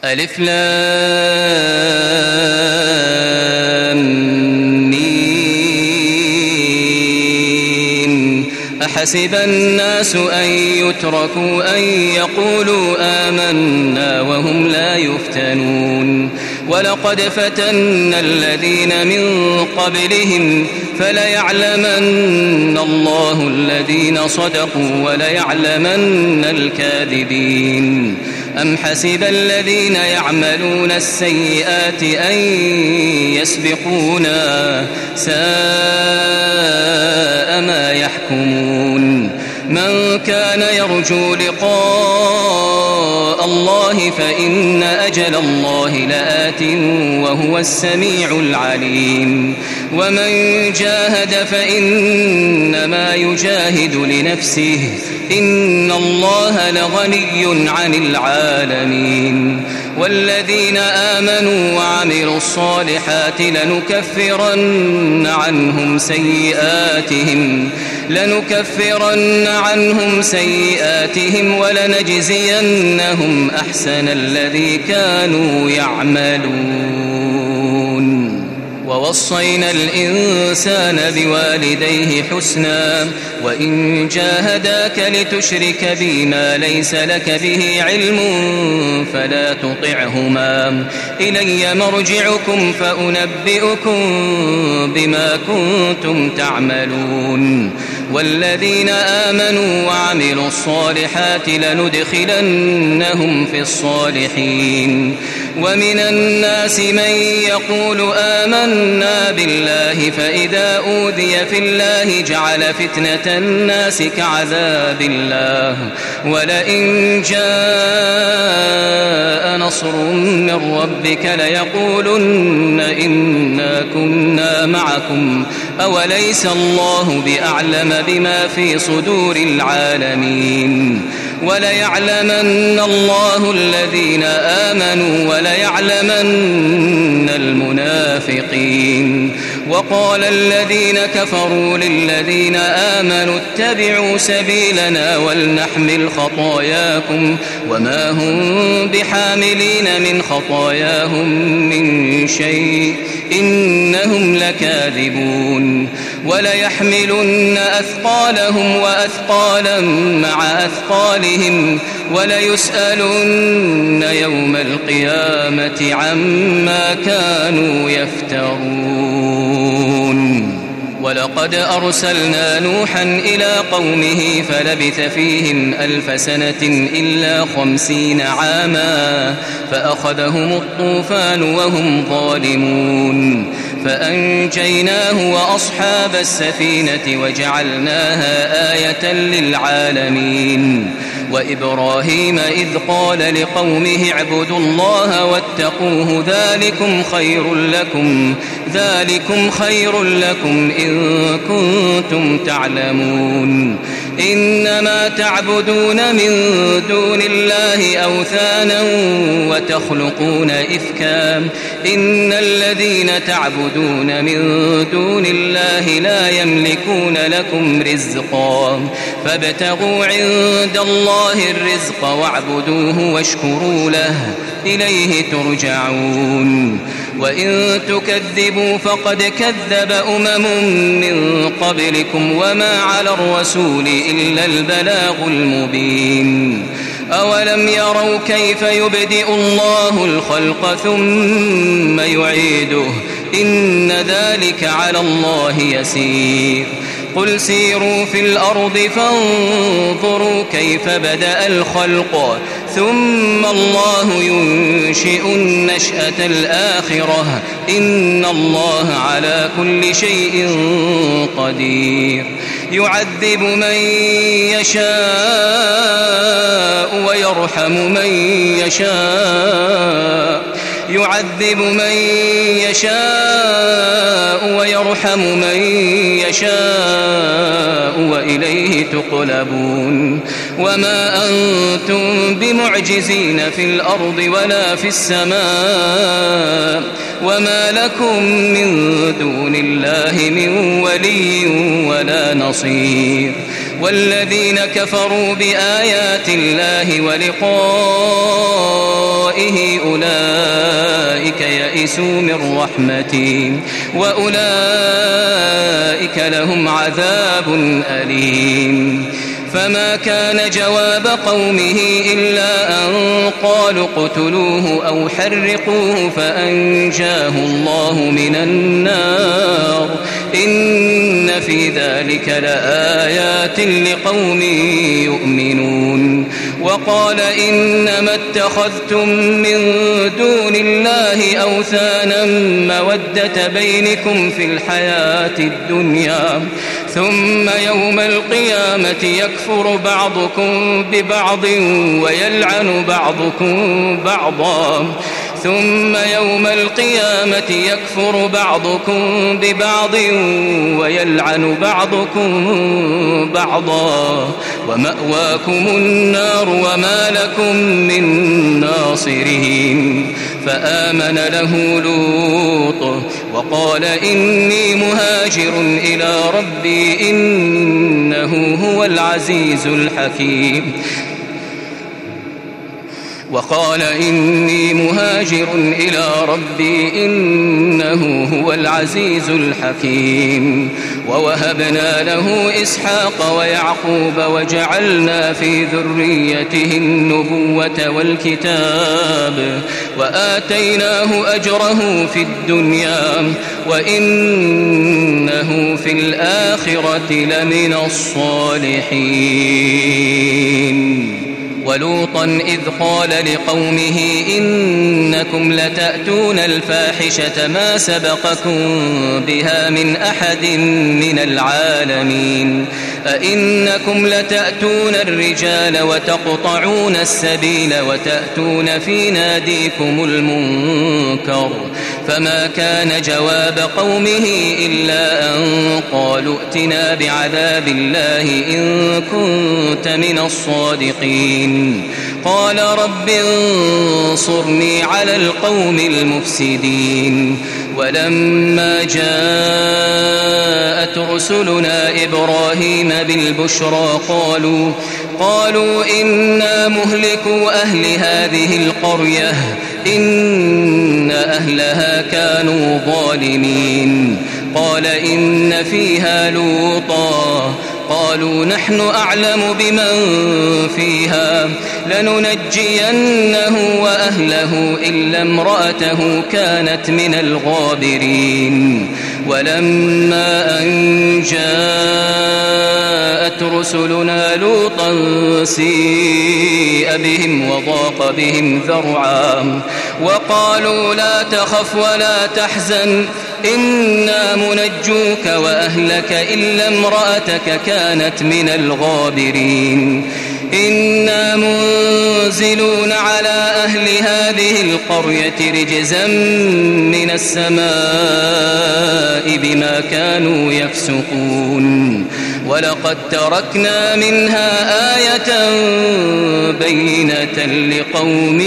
ألف لام ميم. أحسب الناس أن يتركوا أن يقولوا آمنا وهم لا يفتنون ولقد فتنا الذين من قبلهم فليعلمن الله الذين صدقوا وليعلمن الكاذبين. أم حسب الذين يعملون السيئات أن يسبقونا ساء ما يحكمون. من كان يرجو لقاء الله فإن أجل الله لآت وهو السميع العليم. ومن جاهد فإنما يجاهد لنفسه إن الله لغني عن العالمين. والذين آمنوا وعملوا الصالحات لنكفرن عنهم سيئاتهم ولنجزينهم أحسن الذي كانوا يعملون. ووصينا الإنسان بوالديه حسنا وإن جاهداك لتشرك بي ما ليس لك به علم فلا تطعهما إلي مرجعكم فأنبئكم بما كنتم تعملون. والذين آمنوا وعملوا الصالحات لندخلنهم في الصالحين. ومن الناس من يقول آمنا بالله فإذا أوذي في الله جعل فتنة الناس كعذاب الله ولئن جاء نصر من ربك ليقولن إنا كنا معكم أوليس الله بأعلم بما في صدور العالمين. وليعلمن الله الذين آمنوا وليعلمن المنافقين. وقال الذين كفروا للذين آمنوا اتبعوا سبيلنا ولنحمل خطاياكم وما هم بحاملين من خطاياهم من شيء إنهم لكاذبون. وليحملن أثقالهم وأثقالا مع أثقالهم وليسألن يوم القيامة عما كانوا يفترون. ولقد أرسلنا نوحا إلى قومه فلبث فيهم 1000 سنة إلا 50 عاما فأخذهم الطوفان وهم ظالمون فأنجيناه وأصحاب السفينة وجعلناها آية للعالمين. وإبراهيم إذ قال لقومه اعبدوا الله واتقوه ذلكم خير لكم إن كنتم تعلمون. إنما تعبدون من دون الله أوثانا وتخلقون إفكا إن الذين تعبدون من دون الله لا يملكون لكم رزقا فابتغوا عند الله الرزق واعبدوه واشكروا له إليه ترجعون. وإن تكذبوا فقد كذب من قبلكم وما على الرسول إلا البلاغ المبين. أولم يروا كيف يبدئ الله الخلق ثم يعيده إن ذلك على الله يسير. قل سيروا في الأرض فانظروا كيف بدأ الخلق ثم الله ينشئ النشأة الآخرة إن الله على كل شيء قدير. يعذب من يشاء ويرحم من يشاء وإليه تقلبون. وما أنتم بمعجزين في الأرض ولا في السماء وما لكم من دون الله من ولي ولا نصير. والذين كفروا بآيات الله ولقائه ورائه أولئك يئسوا من رحمتي وأولئك لهم عذاب أليم. فما كان جواب قومه إلا أن قالوا اقتلوه أو حرقوه فأنجاه الله من النار إن في ذلك لآيات لقوم يؤمنون. وقال إنما اتخذتم من دون الله أوثانا مودة بينكم في الحياة الدنيا ثم يوم القيامة يكفر بعضكم ببعض ويلعن بعضكم بعضا ثم يوم القيامة يكفر بعضكم ببعض ويلعن بعضكم بعضا ومأواكم النار وما لكم من ناصرين. فآمن له لوط وقال إني مهاجر إلى ربي إنه هو العزيز الحكيم. وقال إني مهاجر إلى ربي إنه هو العزيز الحكيم. ووهبنا له إسحاق ويعقوب وجعلنا في ذريته النبوة والكتاب وآتيناه أجره في الدنيا وإنه في الآخرة لمن الصالحين. ولوطا إذ قال لقومه إنكم لتأتون الفاحشة ما سبقكم بها من أحد من العالمين أئنكم لتأتون الرجال وتقطعون السبيل وتأتون في ناديكم المنكر. فما كان جواب قومه إلا أن قالوا ائتنا بعذاب الله إن كنت من الصادقين. قال رب انصرني على القوم المفسدين. ولما جاءت رسلنا إبراهيم بالبشرى قالوا إنا مهلكو أهل هذه القرية إن أهلها كانوا ظالمين. قال إن فيها لوطا قالوا نحن أعلم بمن فيها لننجينه وأهله إلا امرأته كانت من الغابرين. ولما أن جاءت رسلنا لوطا سيء بهم وضاق بهم ذرعا وقالوا لا تخف ولا تحزن إنا منجوك وأهلك إلا امرأتك كانت من الغابرين. إنا منزلون على أهل هذه القرية رجزا من السماء بما كانوا يفسقون. ولقد تركنا منها آية بينة لقوم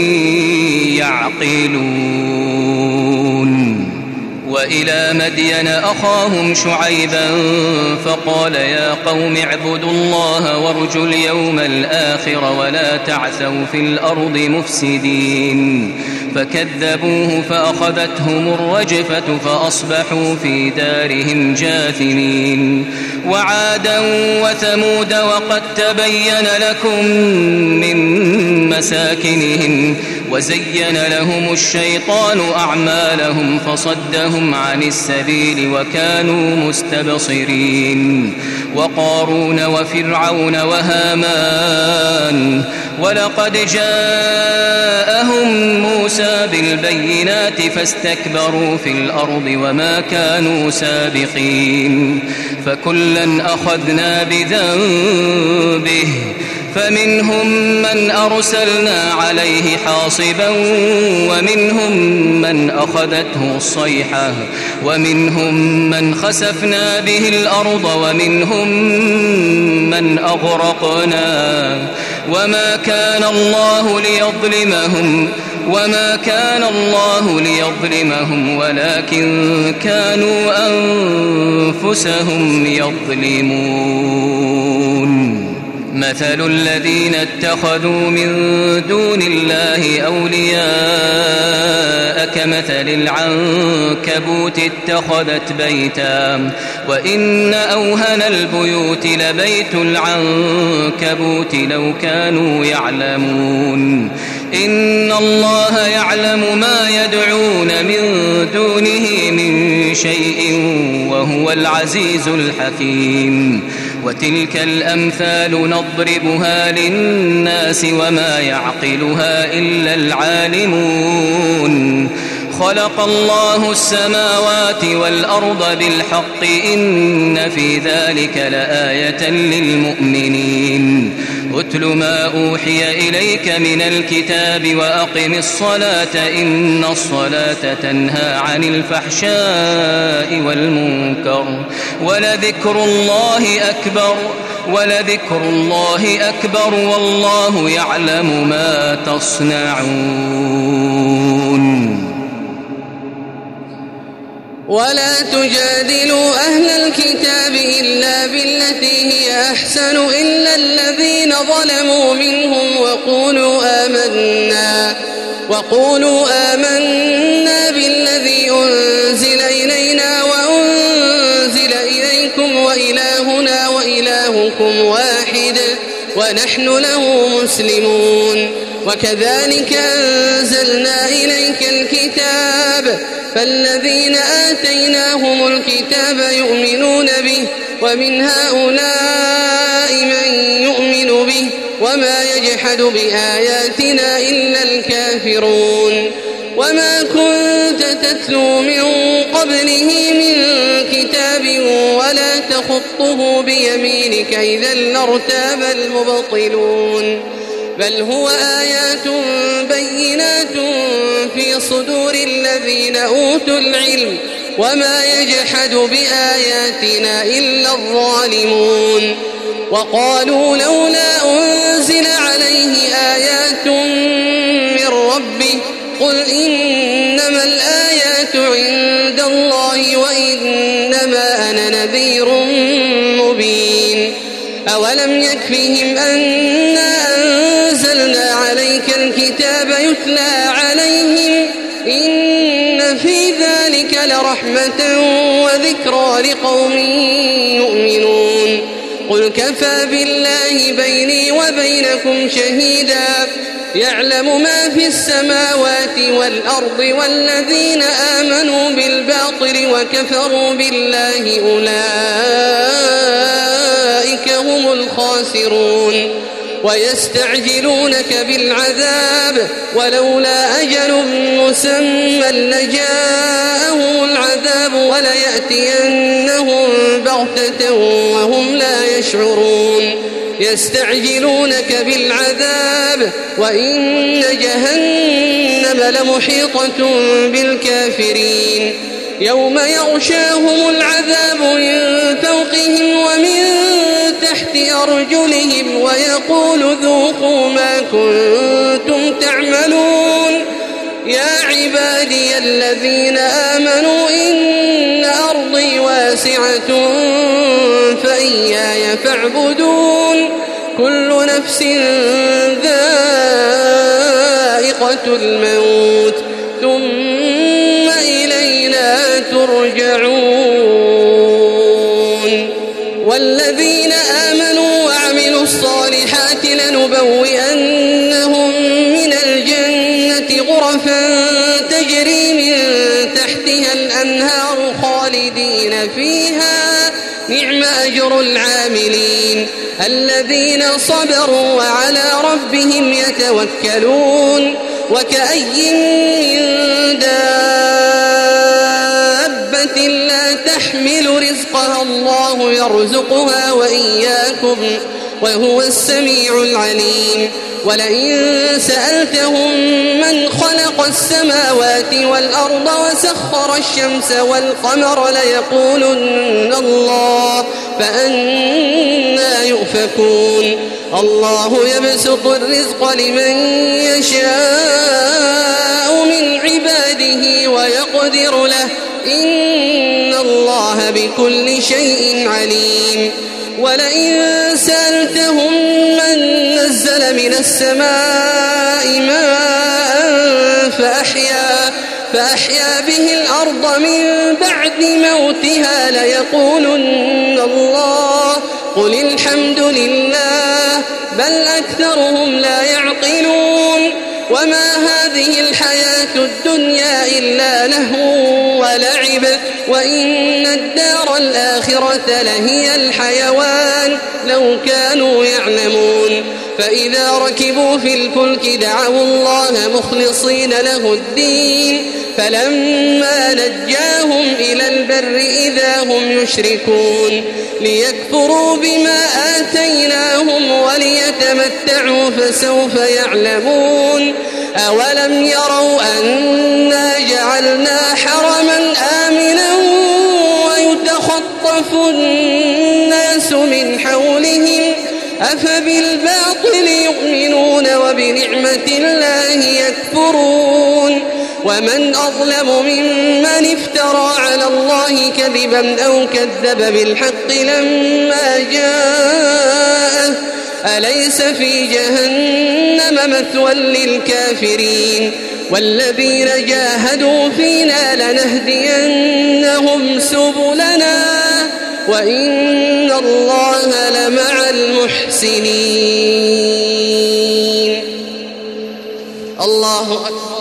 يعقلون. وإلى مدين أخاهم شعيبا فقال يا قوم اعبدوا الله وارجوا اليوم الآخر ولا تعثوا في الأرض مفسدين. فكذبوه فأخذتهم الرجفة فأصبحوا في دارهم جاثمين. وعادا وثمود وقد تبين لكم من مساكنهم وزين لهم الشيطان أعمالهم فصدهم عن السبيل وكانوا مستبصرين. وقارون وفرعون وهامان ولقد جاءهم موسى بالبينات فاستكبروا في الأرض وما كانوا سابقين. فكلا أخذنا بذنبه فمنهم من أرسلنا عليه حاصبا ومنهم من أخذته الصيحة ومنهم من خسفنا به الأرض ومنهم من أغرقنا وما كان الله ليظلمهم ولكن كانوا أنفسهم يظلمون. مثل الذين اتخذوا من دون الله أولياء كمثل العنكبوت اتخذت بيتا وإن أوهن البيوت لبيت العنكبوت لو كانوا يعلمون إن الله يعلم ما يدعون من دونه من شيء وهو العزيز الحكيم وتلك الأمثال نضربها للناس وما يعقلها إلا العالمون خلق الله السماوات والأرض بالحق إن في ذلك لآية للمؤمنين أتل ما أوحي إليك من الكتاب وأقم الصلاة إن الصلاة تنهى عن الفحشاء والمنكر ولذكر الله أكبر والله يعلم ما تصنعون ولا تجادلوا أهل الكتاب إلا بالتي هي أحسن إلا الذين ظلموا منهم وقولوا آمنا بالذي أنزل إلينا وأنزل إليكم وإلهنا وإلهكم واحد ونحن له مسلمون وكذلك أنزلنا إليك الكتاب فالذين آتيناهم الكتاب يؤمنون به ومن هؤلاء من يؤمن به وما يجحد بآياتنا إلا الكافرون وما كنت تتلو من قبله من كتاب ولا تخطه بيمينك إذا لارتاب المبطلون بل هو آيات بينات في صدور الذين أوتوا العلم وما يجحد بآياتنا إلا الظالمون وقالوا لولا أنزل عليه آيات من ربه قل إنما الآيات عند الله وإنما أنا نذير مبين أولم يكفهم أنا أنزلنا عليك الكتاب يتلى عليهم إن في ذلك لرحمة وذكرى لقوم يؤمنون قل كفى بالله بيني وبينكم شهيدا يعلم ما في السماوات والأرض والذين آمنوا بالباطل وكفروا بالله أولئك هم الخاسرون ويستعجلونك بالعذاب ولولا أجل مسمى لجاءهم العذاب وليأتينهم بغتة وهم لا يشعرون يستعجلونك بالعذاب وإن جهنم لمحيطة بالكافرين يوم يغشاهم العذاب من فوقهم ومن تحت أرجلهم ويقول ذوقوا ما كنتم تعملون يا عبادي الذين آمنوا إن أرضي واسعة فإياي فاعبدون كل نفس ذائقة الموت ثم إلينا ترجعون والذين آمنوا وعملوا الصالحات لنبوئنهم من الجنة غرفا تجري من تحتها الأنهار خالدين فيها نعم أجر العاملين الذين صبروا وعلى ربهم يتوكلون وكأي من دابة لا تحمل رزقها الله يرزقها وإياكم وهو السميع العليم ولئن سألتهم من خلق السماوات والأرض وسخر الشمس والقمر ليقولن الله فأنى يؤفكون الله يبسط الرزق لمن يشاء من عباده ويقدر له إن الله بكل شيء عليم ولئن سألتهم من السماء ماء فأحيا به الأرض من بعد موتها ليقولن الله قل الحمد لله بل أكثرهم لا يعقلون وما هذه الحياة الدنيا إلا لهو ولعب وإن الدار الآخرة لهي الحيوان لو كانوا يعلمون فإذا ركبوا في الفلك دعوا الله مخلصين له الدين فلما نجاهم إلى البر إذا هم يشركون ليكفروا بما آتيناهم وليتمتعوا فسوف يعلمون أولم يروا أنا جعلنا حرما آمنا ويتخطف الناس من حولهم أفبالباطل يؤمنون وبنعمة الله يكفرون ومن أظلم ممن افترى على الله كذبا أو كذب بالحق لما جاءه أليس في جهنم مثوى للكافرين والذين جاهدوا فينا لنهدينهم سبلنا وإن الله لمع المحسنين. الله أكبر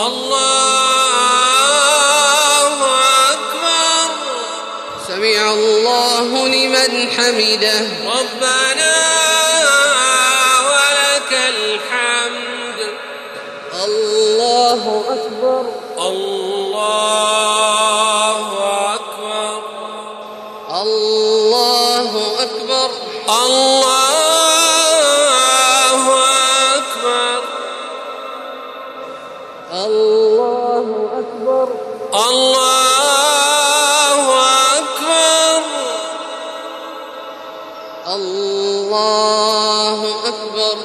الله أكبر. سمع الله لمن حمده ربنا ولك الحمد. الله أكبر الله أكبر الله أكبر الله أكبر الله أكبر الله أكبر الله أكبر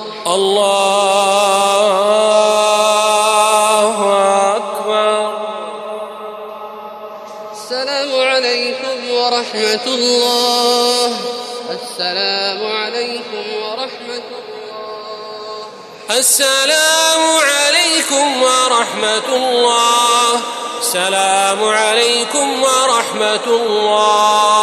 الله أكبر. السلام عليكم ورحمة الله. السلام عليكم ورحمة الله. السلام عليكم ورحمة الله. السلام عليكم ورحمة الله.